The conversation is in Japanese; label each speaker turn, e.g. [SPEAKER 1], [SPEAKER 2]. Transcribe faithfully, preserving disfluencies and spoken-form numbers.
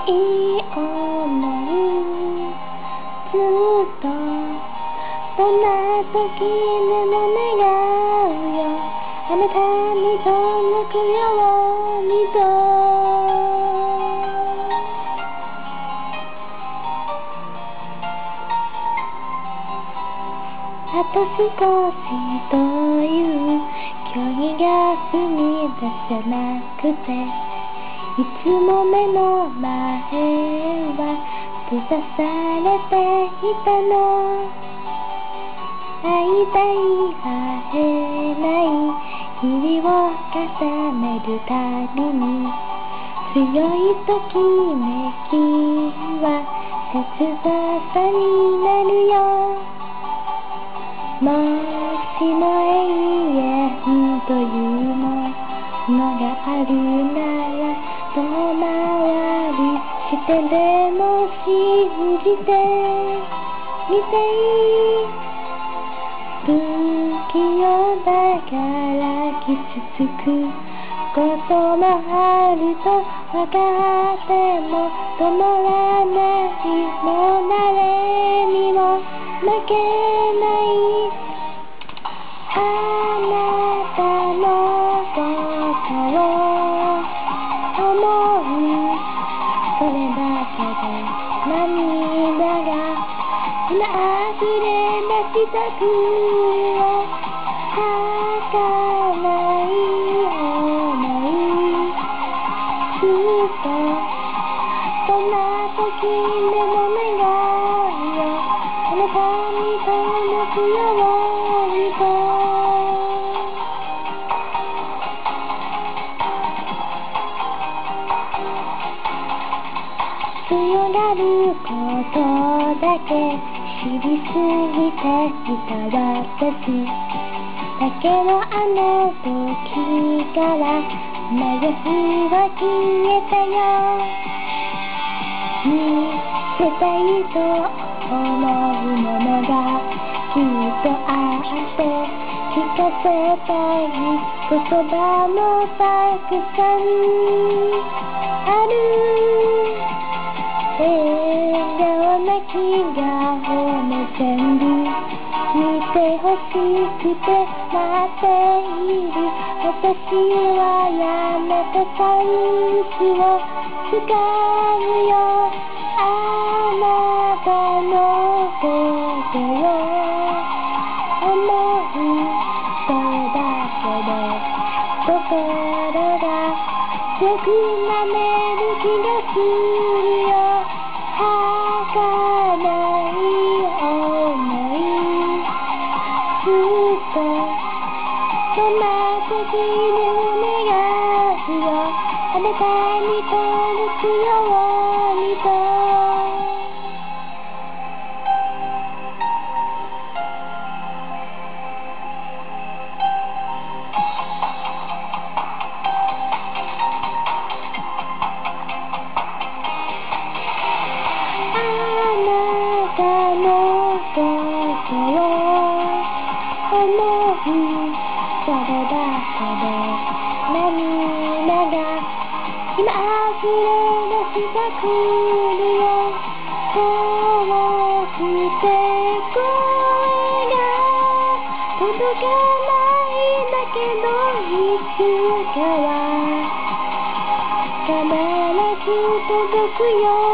[SPEAKER 1] い想いずっとどんな時でも願うよあなたに届くようにとあと少しという距離が踏み出せなくていつも目の前は閉ざされていたの会いたい会えない日々を重ねるたびに強いときめきは切なさになるよもしも永遠というものがあるなら遠回りしてでも信じてみたい不器用だから傷つくこともあると分かっても止まらないもう誰にも負けないあなたのことを思うそれだけで涙が今溢れ出したくよ儚い想いずっとどんな時でも願うよあなたに届くようにと強がることだけ知りすぎていた私だけどあの時から迷いは消えたよ見せたいと思うものがきっとあって聞かせたい言葉もたくさんある笑顔なき顔も全部見てほしくて待っている私はやめたチャンスを掴むよあなたのことを思うそれだけで心が強くなれる気がするよ儚い想いずっとどんな時でも願うよあなたに届くようにと思うそれだけで涙が今溢れ出してくるよ遠くて声が届かないんだけどいつかは必ず届くよ